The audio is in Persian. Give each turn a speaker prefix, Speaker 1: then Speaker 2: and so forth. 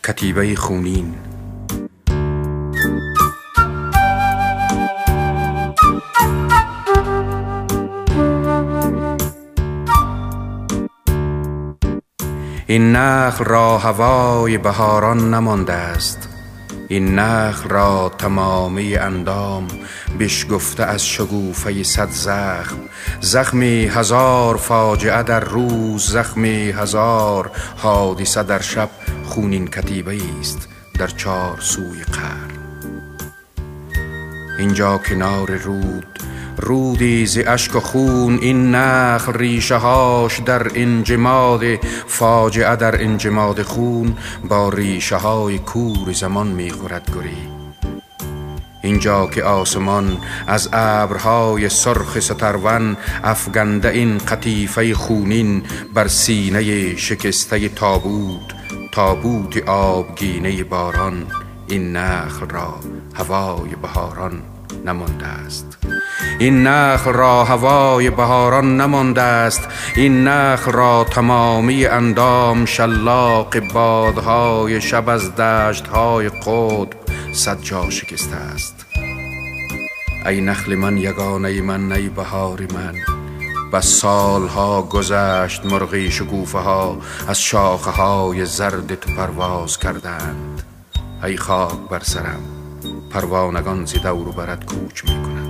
Speaker 1: کتیبه خونین. این نخل را هوای بهاران نمانده است، این نخل را تمامی اندام بشکفته از شگوفه صد زخم. زخمی هزار فاجعه در روز، زخمی هزار حادثه در شب. خونین کتیبه است در چار سوی قرن. اینجا کنار رودی ز اشک و خون، این نخل ریشه هاش در انجماد فاجعه، در انجماد خون با ریشه های کور زمان می خورد گری. اینجا که آسمان از ابرهای سرخ سترون افگنده این قطیفه خونین بر سینه شکسته تابوت آبگینه باران. این نخل را هوای بهاران نمانده است، این نخل را هوای بهاران نمانده است. این نخل را تمامی اندام شلاق بادهای شب از دشتهای قطب صد جا شکسته است. ای نخل من، یگانه من، ای بهار من. بس سالها گذشت مرغی شکوفه ها از شاخه های زرد تو پرواز کردند. ای خاک بر سرم، پروانگان ز دور و برت کوچ می کنند.